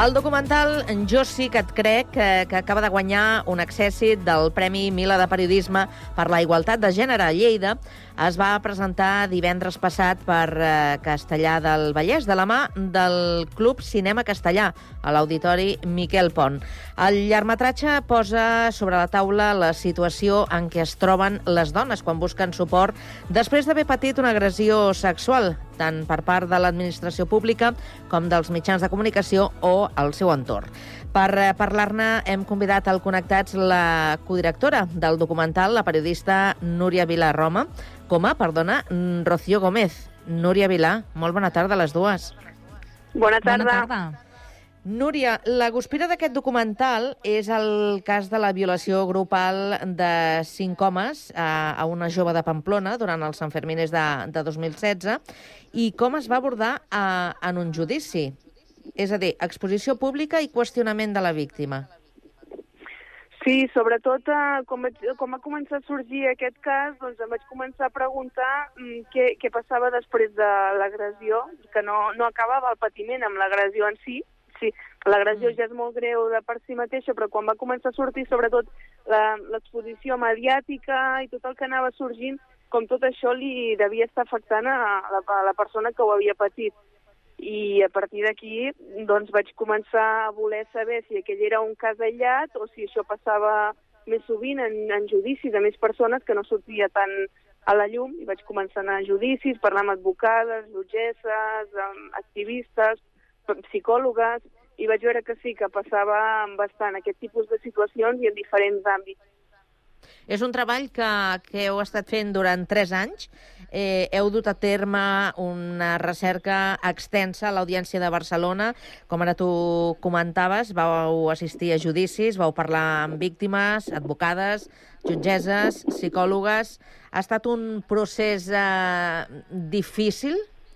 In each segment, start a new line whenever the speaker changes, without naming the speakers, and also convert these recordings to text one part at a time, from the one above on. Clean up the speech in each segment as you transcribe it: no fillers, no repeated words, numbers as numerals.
El documental Jo sí que et crec, que acaba de guanyar un accèssit del Premi Mila de Periodisme per la Igualtat de Gènere a Lleida, es va presentar divendres passat per Castellar del Vallès, de la mà del Club Cinema Castellà, a l'Auditori Miquel Pont. El llargmetratge posa sobre la taula la situació en què es troben les dones quan busquen suport després d'haver patit una agressió sexual, tant per part de l'administració pública com dels mitjans de comunicació o el seu entorn. Per parlar-ne hem convidat al Connectats la codirectora del documental, la periodista Núria Vilà Rocío Gómez. Núria Vilà, molt bona tarda a les dues.
Bona tarda.
Bona tarda.
Núria, la guspira d'aquest documental és el cas de la violació grupal de 5 homes a una jove de Pamplona durant els Sanfermines de 2016 i com es va abordar en un judici. És a dir, exposició pública i qüestionament de la víctima.
Sí, sobretot com va començar a sorgir aquest cas, doncs em vaig començar a preguntar què passava després de l'agressió, que no acabava el patiment amb l'agressió en si. Sí, l'agressió ja és molt greu de per si mateixa, però quan va començar a sortir, sobretot l'exposició mediàtica i tot el que anava sorgint, com tot això li devia estar afectant a la persona que ho havia patit. I a partir d'aquí doncs, vaig començar a voler saber si aquell era un cas aïllat o si això passava més sovint en judicis de més persones que no sortia tant a la llum. I vaig començar a anar a judicis, parlar amb advocades, jutgesses, activistes, psicòlogues, i vaig veure que sí, que passava bastant aquest tipus de situacions i en diferents àmbits.
És un treball que heu estat fent durant 3 anys. Heu dut a terme una recerca extensa a l'Audiència de Barcelona. Com ara tu comentaves, vau assistir a judicis, vau parlar amb víctimes, advocades, jutgesses, psicòlogues. Ha estat un procés difícil?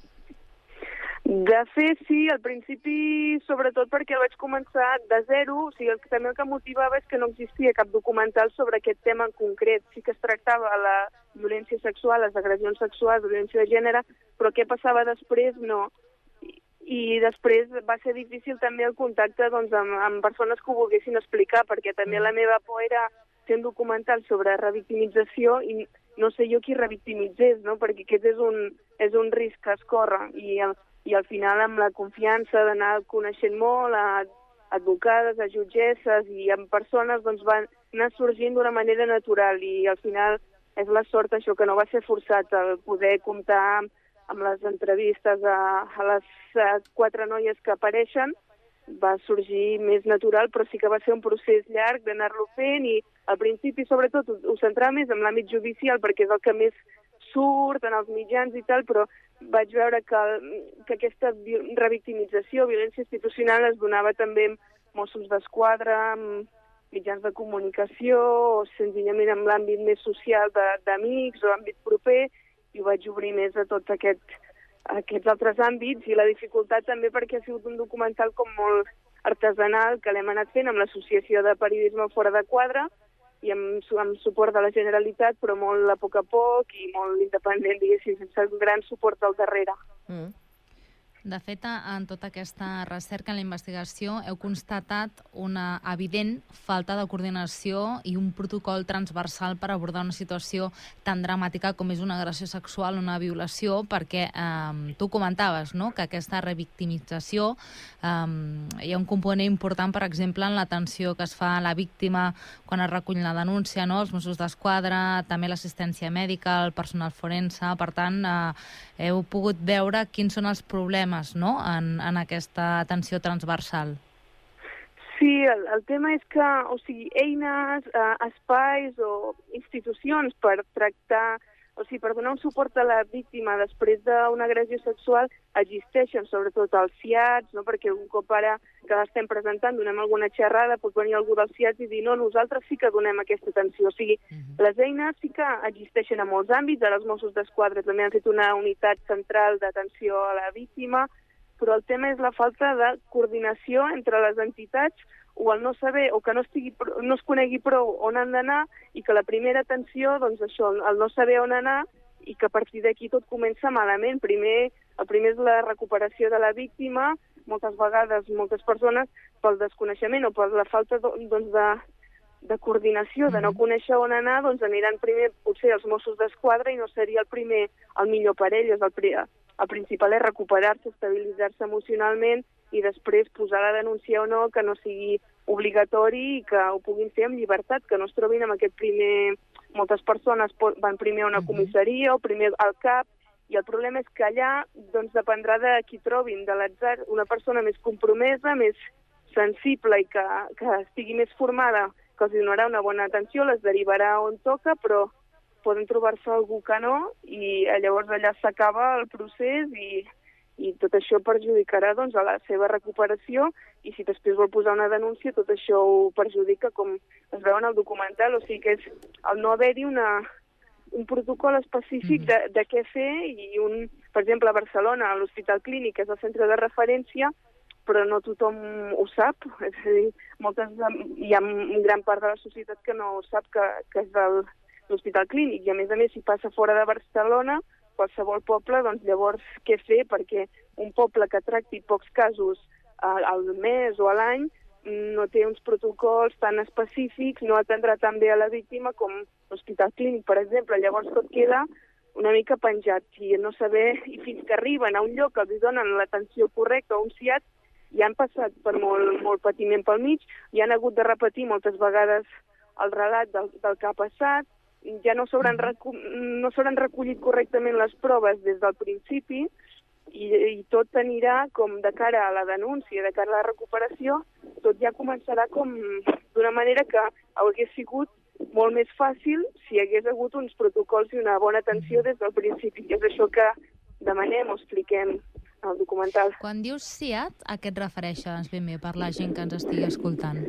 De fet, sí, al principi, sobretot perquè el vaig començar de zero, o sigui, també el que motivava és que no existia cap documental sobre aquest tema en concret. Sí que es tractava la violència sexual, les agressions sexuals, la violència de gènere, però què passava després, no. I després va ser difícil també el contacte doncs, amb persones que ho volguessin explicar, perquè també la meva por era fer un documental sobre revictimització i no sé jo qui revictimitzés, no? Perquè aquest és un risc que es corre i al final amb la confiança d'anar coneixent molt a advocades, a jutgesses i amb persones doncs van anar sorgint d'una manera natural i al final és la sort això que no va ser forçat el poder comptar amb les entrevistes a les 4 noies que apareixen. Va sorgir més natural, però sí que va ser un procés llarg d'anar-lo fent i al principi sobretot ho centrava més en l'àmbit judicial perquè és el que més surt en els mitjans i tal, però vaig veure que aquesta revictimització, violència institucional es donava també amb Mossos d'Esquadra, amb mitjans de comunicació o senzillament amb l'àmbit més social d'amics o àmbit proper i ho vaig obrir més a tots aquests altres àmbits i la dificultat també perquè ha sigut un documental com molt artesanal que l'hem anat fent amb l'Associació de Periodisme Fora de Quadre i amb suport de la Generalitat, però molt a poc i molt independent, diguéssim, sense un gran suport al darrere.
De fet, en tota aquesta recerca, en la investigació, heu constatat una evident falta de coordinació i un protocol transversal per abordar una situació tan dramàtica com és una agressió sexual, una violació, perquè tu comentaves, no?, que aquesta revictimització hi ha un component important, per exemple, en l'atenció que es fa a la víctima quan es recull la denúncia, no?, els Mossos d'Esquadra, també l'assistència mèdica, el personal forense. Per tant, heu pogut veure quins són els problemes, no?, en aquesta atenció transversal.
Sí, el tema és que, o sigui, eines, espais o institucions per tractar, o sigui, per donar un suport a la víctima després d'una agressió sexual existeixen, sobretot els CIATs, no? Perquè un cop ara que l'estem presentant, donem alguna xerrada, pot venir algú dels CIATs i dir no, nosaltres sí que donem aquesta atenció. O sigui, les eines sí que existeixen a molts àmbits, ara els Mossos d'Esquadra també han fet una unitat central d'atenció a la víctima, però el tema és la falta de coordinació entre les entitats o el no saber, o que no es conegui prou on han d'anar i que la primera atenció, doncs això, el no saber on anar i que a partir d'aquí tot comença malament. El primer és la recuperació de la víctima, moltes vegades moltes persones pel desconeixement o per la falta de coordinació, de no conèixer on anar, doncs aniran primer potser els Mossos d'Esquadra i no seria el millor per elles. El principal és recuperar-se, estabilitzar-se emocionalment i després posar la denúncia o no, que no sigui obligatori i que ho puguin fer amb llibertat, que no es trobin amb aquest primer... Moltes persones van primer a una comissaria o primer al CAP, i el problema és que allà doncs, dependrà de qui trobin, de l'atzar, una persona més compromesa, més sensible i que estigui més formada, que els donarà una bona atenció, les derivarà on toca, però poden trobar-se algú que no, i llavors allà s'acaba el procés i tot això perjudicarà doncs, a la seva recuperació, i si després vol posar una denúncia, tot això ho perjudica, com es veu en el documental. O sigui que és el no haver-hi un protocol específic de què fer, i per exemple, a Barcelona, l'Hospital Clínic és el centre de referència, però no tothom ho sap. És a dir, hi ha una gran part de la societat que no sap que és l'Hospital Clínic, i a més, si passa fora de Barcelona, qualsevol poble, doncs llavors què fer? Perquè un poble que tracti pocs casos al mes o a l'any no té uns protocols tan específics, no atendrà tan bé a la víctima com l'Hospital Clínic, per exemple. Llavors tot queda una mica penjat, i no saber, i fins que arriben a un lloc que els donen l'atenció correcta o un CIAT, ja han passat per molt patiment pel mig, ja han hagut de repetir moltes vegades el relat del que ha passat, ja no s'hauran recollit correctament les proves des del principi, i tot anirà com de cara a la denúncia, de cara a la recuperació, tot ja començarà com d'una manera que hauria sigut molt més fàcil si hi hagués hagut uns protocols i una bona atenció des del principi. I és això que demanem o expliquem al documental.
Quan dius CIAT, a què et refereixes ben bé per la gent que ens estigui escoltant?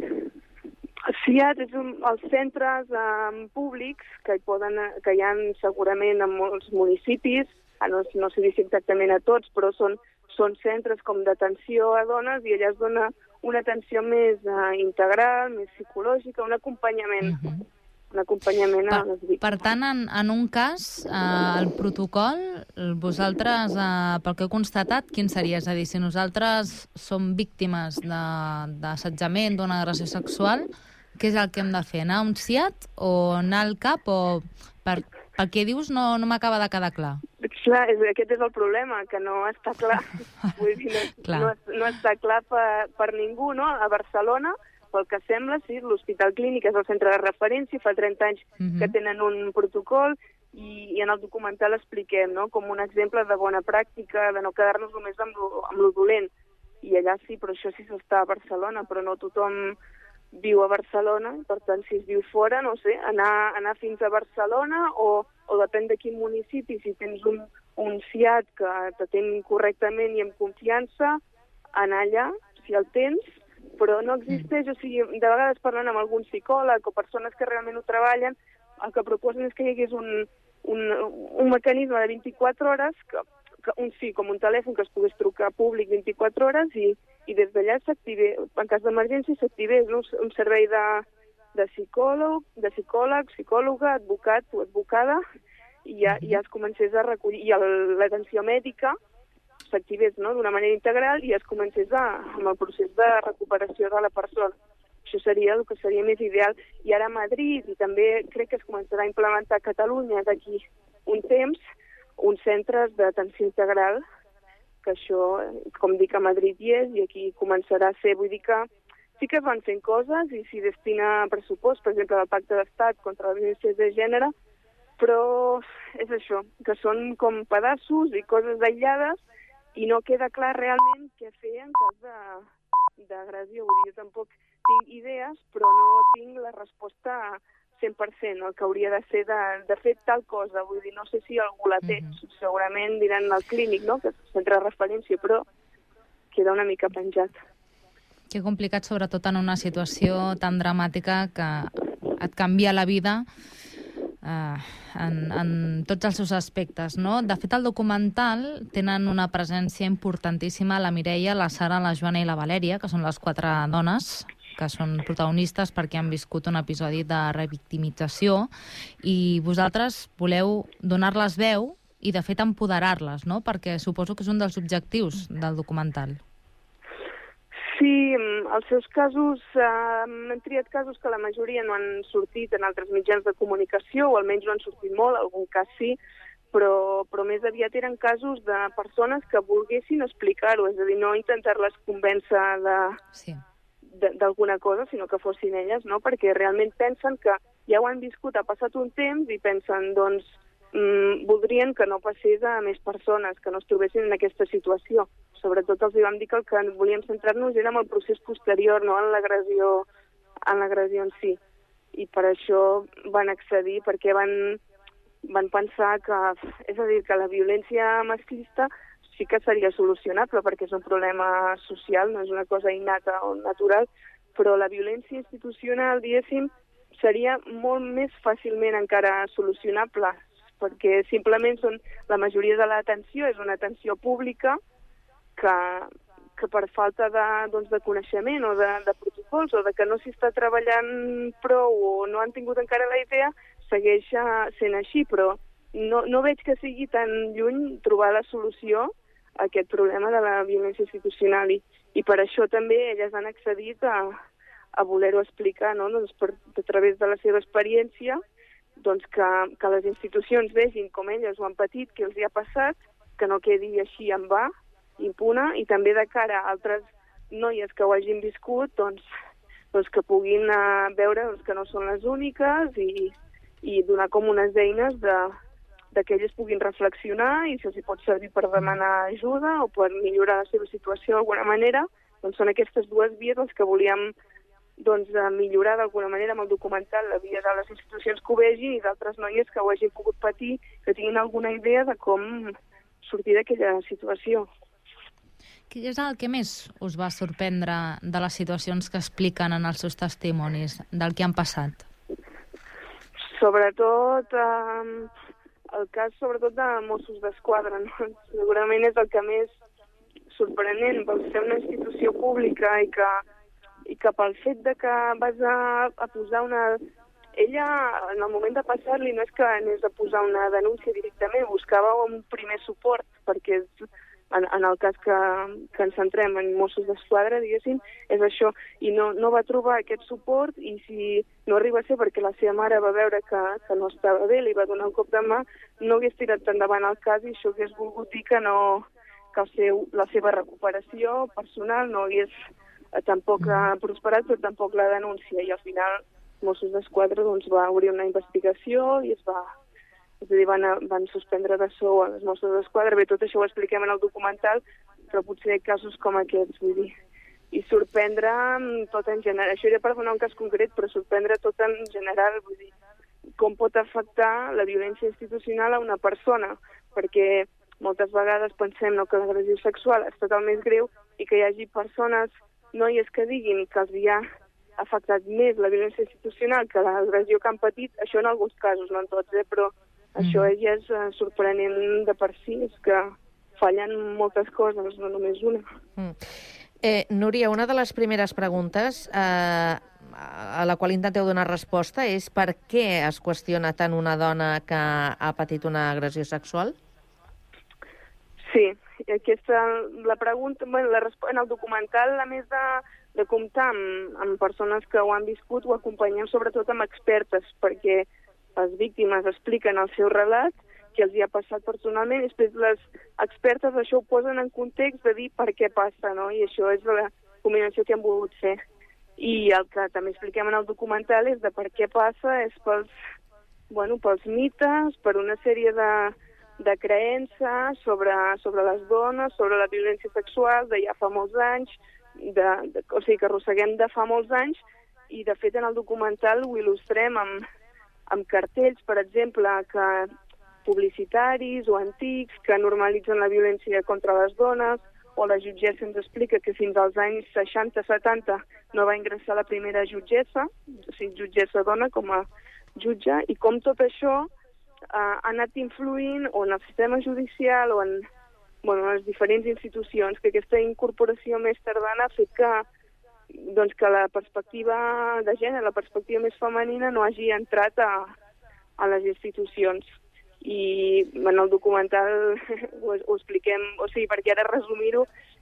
CIAT és els centres públics que hi ha segurament en molts municipis, no sé dir exactament a tots, però són centres com d'atenció a dones, i allà es dona una atenció més integral, més psicològica, un acompanyament. Un acompanyament a les víctimes.
Per tant, en un cas, el protocol, vosaltres, pel que heu constatat, quin seria? És a dir, si nosaltres som víctimes d'assetjament, d'una agressió sexual, què és el que hem de fer? Anar a un CIAT o anar al CAP? O pel que dius no m'acaba de quedar clar.
Clar, aquest és el problema, que no està clar. Vull dir, no està clar per ningú, no? A Barcelona, pel que sembla, sí, l'Hospital Clínic és el centre de referència, fa 30 anys que tenen un protocol, i en el documental expliquem, no?, com un exemple de bona pràctica, de no quedar-nos només amb lo dolent. I allà sí, però això sí s'està a Barcelona, però no tothom viu a Barcelona, per tant, si es viu fora, no sé, anar fins a Barcelona, o depèn de quin municipi, si tens un CIAT que t'atén correctament i amb confiança, anar allà, si el tens, però no existeix. O sigui, de vegades parlant amb algun psicòleg o persones que realment ho treballen, el que proposen és que hi hagués un mecanisme de 24 hores, com un telèfon que es pogués trucar públic 24 hores, i des d'allà s'activés, en cas d'emergència s'activés un servei de psicòleg, psicòloga, advocat o advocada, i ja es comencés a recollir, i l'atenció mèdica s'activés d'una manera integral, i es comencés amb el procés de recuperació de la persona. Això seria el que seria més ideal. I ara a Madrid, i també crec que es començarà a implementar a Catalunya d'aquí un temps, uns centres d'atenció integral, que això, com dic, a Madrid hi és, i aquí començarà a ser. Vull dir que sí que es van fent coses, i s'hi destina pressupost, per exemple, del Pacte d'Estat contra la violència de gènere, però és això, que són com pedaços i coses aïllades, i no queda clar realment què fer en cas d'agressió. Vull dir, jo tampoc tinc idees, però no tinc la resposta 100%, el que hauria de ser de fer tal cosa. Vull dir, no sé si algú la té, segurament diran al Clínic, no?, que és el centre de referència, però queda una mica penjat.
Que complicat, sobretot en una situació tan dramàtica que et canvia la vida en tots els seus aspectes, no? De fet, al documental tenen una presència importantíssima la Mireia, la Sara, la Joana i la Valèria, que són les 4 dones que són protagonistes perquè han viscut un episodi de revictimització, i vosaltres voleu donar-les veu i, de fet, empoderar-les, no? Perquè suposo que és un dels objectius del documental.
Sí, els seus casos, hem triat casos que la majoria no han sortit en altres mitjans de comunicació, o almenys no han sortit molt, algun cas sí, però més aviat eren casos de persones que volguessin explicar-ho, és a dir, no intentar-les convèncer d'alguna cosa, sinó que fossin elles, no? Perquè realment pensen que ja ho han viscut, ha passat un temps, i pensen, doncs, voldrien que no passés a més persones, que no es trobessin en aquesta situació. Sobretot els vam dir que el que volíem centrar-nos era en el procés posterior, no en l'agressió en si. I per això van accedir, perquè van pensar que, és a dir, que la violència masclista sí que seria solucionable, perquè és un problema social, no és una cosa innata o natural, però la violència institucional, diguéssim, seria molt més fàcilment encara solucionable, perquè simplement la majoria de l'atenció és una atenció pública que per falta de coneixement o de protocols o de que no s'hi està treballant prou o no han tingut encara la idea, segueix sent així, però no veig que sigui tan lluny trobar la solució a aquest problema de la violència institucional i per això també elles han accedit a voler-ho explicar, no? Doncs a través de la seva experiència, doncs que les institucions vegin com elles ho han patit, què els hi ha passat, que no quedi així en va, impune, i també de cara a altres noies que ho hagin viscut, doncs que puguin veure que no són les úniques i donar com unes eines de que elles puguin reflexionar i si els hi pot servir per demanar ajuda o per millorar la seva situació d'alguna manera, doncs són aquestes dues vies les que volíem millorar d'alguna manera amb el documental, la via de les institucions que ho vegin i d'altres noies que ho hagin pogut patir, que tinguin alguna idea de com sortir d'aquella situació.
Què és el que més us va sorprendre de les situacions que expliquen en els seus testimonis, del que han passat?
Sobretot, el cas sobretot de Mossos d'Esquadra, no? Segurament és el que més sorprenent, pel ser una institució pública i que pel fet de que vas a posar una... Ella, en el moment de passar-li, no és que anés a posar una denúncia directament, buscava un primer suport, perquè en el cas que ens centrem en Mossos d'Esquadra, diguéssim, és això. I no va trobar aquest suport i si no arriba a ser perquè la seva mare va veure que no estava bé, li va donar un cop de mà, no hagués tirat endavant el cas i això hagués volgut dir que la seva recuperació personal no hagués tampoc prosperat, però tampoc la denúncia. I al final Mossos d'Esquadra va obrir una investigació i van suspendre de sou a les Mossos d'Esquadra. Bé, tot això ho expliquem en el documental, però potser casos com aquests, vull dir. I sorprendre tot en general. Això era per donar un cas concret, però sorprendre tot en general, vull dir, com pot afectar la violència institucional a una persona, perquè moltes vegades pensem que l'agressió sexual és tot el més greu i que hi hagi persones, noies que diguin que els hi ha afectat més la violència institucional que l'agressió que han patit, això en alguns casos, no en tots, però això ja és sorprenent de per si, és que fallen moltes coses, no només una.
Núria, una de les primeres preguntes a la qual intenteu donar resposta és per què es qüestiona tant una dona que ha patit una agressió sexual?
Sí, aquesta la pregunta, en el documental, a més de comptar amb persones que ho han viscut, ho acompanyem sobretot amb expertes, perquè les víctimes expliquen el seu relat, que els hi ha passat personalment, i després les expertes això ho posen en context de dir per què passa, no? I això és la combinació que hem volgut fer. I el que també expliquem en el documental és de per què passa, és pels mites, per una sèrie de creences sobre les dones, sobre la violència sexual de ja fa molts anys, o sigui que arrosseguem de fa molts anys, i de fet en el documental ho il·lustrem amb cartells, per exemple, publicitaris o antics que normalitzen la violència contra les dones, o la jutgessa ens explica que fins als anys 60-70 no va ingressar la primera jutgessa, o sigui, jutgessa dona com a jutge, i com tot això ha anat influint o en el sistema judicial o en les diferents institucions, que aquesta incorporació més tardana ha fet que la perspectiva de gènere, la perspectiva més femenina, no hagi entrat a les institucions. I en el documental ho expliquem, o sigui, perquè ara resumir-ho,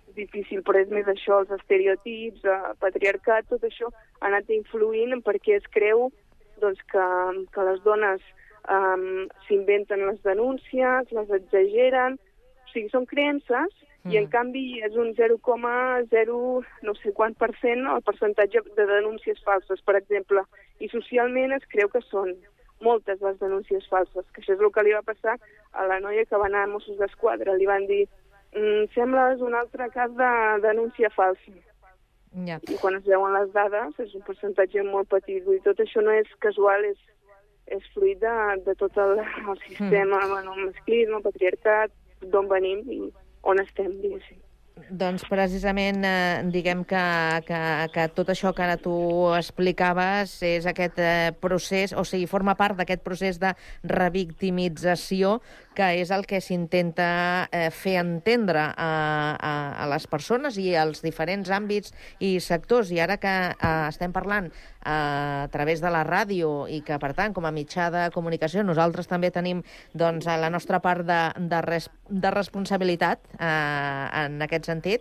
difícil, però és més això, els estereotips, patriarcat, tot això ha anat influint perquè es creu doncs, que les dones s'inventen les denúncies, les exageren, o sigui, són creences i en canvi és un 0,0 no sé quant % el percentatge de denúncies falses, per exemple, i socialment es creu que són moltes les denúncies falses, que això és el que li va passar a la noia que va anar a Mossos d'Esquadra. Li van dir, sembles un altre cas de denúncia falsa.
Ja.
I quan es veuen les dades és un percentatge molt petit. Vull dir, tot això no és casual, és fruit de tot el sistema, masclisme, patriarcat, d'on venim i on estem, diguéssim.
Doncs precisament diguem que tot això que ara tu explicaves és aquest procés, o sigui, forma part d'aquest procés de revictimització que és el que s'intenta fer entendre a les persones i als diferents àmbits i sectors. I ara que estem parlant a través de la ràdio i que, per tant, com a mitjà de comunicació, nosaltres també tenim doncs, la nostra part de responsabilitat en aquest sentit.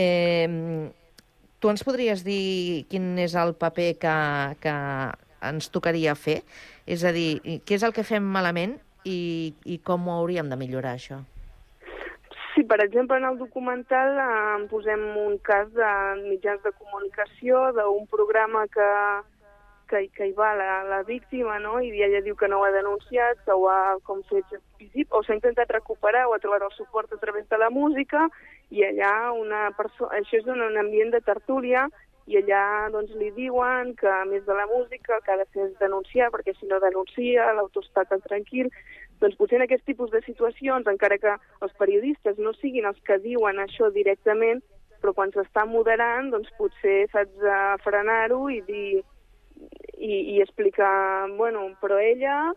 Tu ens podries dir quin és el paper que ens tocaria fer? És a dir, què és el que fem malament i com ho hauríem de millorar, això?
Sí, per exemple, en el documental posem un cas de mitjans de comunicació, d'un programa que hi va la víctima, no? I ella diu que no ho ha denunciat, que ho ha com fet visible, o s'ha intentat recuperar o ha trobat el suport a través de la música, i allà això és un ambient de tertúlia, i allà doncs, li diuen que, a més de la música, el que ha de fer és denunciar, perquè si no denuncia, l'autor està tan tranquil. Doncs potser en aquest tipus de situacions, encara que els periodistes no siguin els que diuen això directament, però quan s'està moderant, doncs potser saps frenar-ho i dir i explicar, bueno, però ella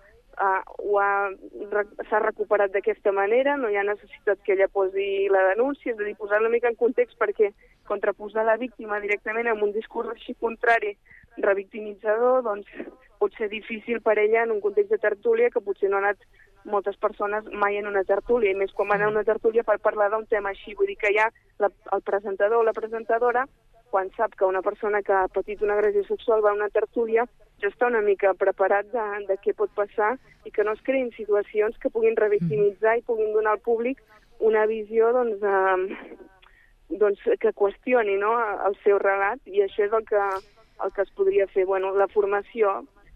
s'ha recuperat d'aquesta manera, no hi ha necessitat que ella posi la denúncia, és a dir, posar una mica en context perquè contraposar la víctima directament amb un discurs així contrari, revictimitzador, doncs pot ser difícil per ella en un context de tertúlia que potser no ha anat moltes persones mai en una tertúlia, i més quan va anar a una tertúlia per parlar d'un tema així. Vull dir que ja el presentador o la presentadora, quan sap que una persona que ha patit una agressió sexual va a una tertúlia, ja està una mica preparat de què pot passar i que no es creïn situacions que puguin revictimitzar i puguin donar al públic una visió que qüestioni, no, el seu relat, i això és el que es podria fer. Bueno, la formació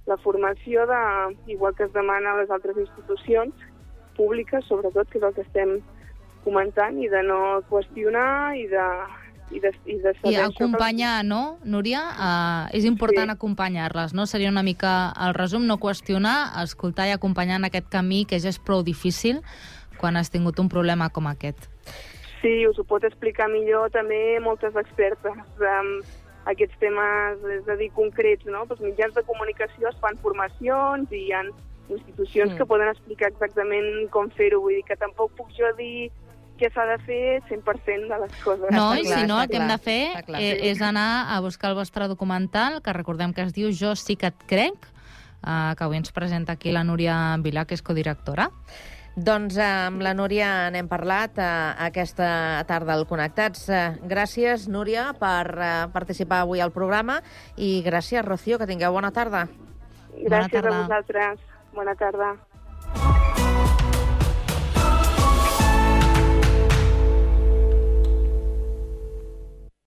igual que es demana a les altres institucions públiques, sobretot, que és el que estem comentant, i de no qüestionar i de
acompanyar, no, Núria? És important acompanyar-les, no? Seria una mica el resum, no qüestionar, escoltar i acompanyar en aquest camí que ja és prou difícil quan has tingut un problema com aquest.
Sí, us ho pot explicar millor també moltes expertes. Aquests temes, és a dir, concrets, no? Els mitjans de comunicació es fan formacions i hi ha institucions que poden explicar exactament com fer-ho. Vull dir que tampoc puc jo dir què s'ha de fer 100% de les coses.
No, i si no, el que hem de fer és anar a buscar el vostre documental, que recordem que es diu Jo sí que et crec, que avui ens presenta aquí la Núria Vilà, que és codirectora.
Doncs amb la Núria n'hem parlat aquesta tarda al Connectats. Gràcies, Núria, per participar avui al programa, i gràcies, Rocío, que tingueu bona tarda.
Gràcies a vosaltres. Bona tarda.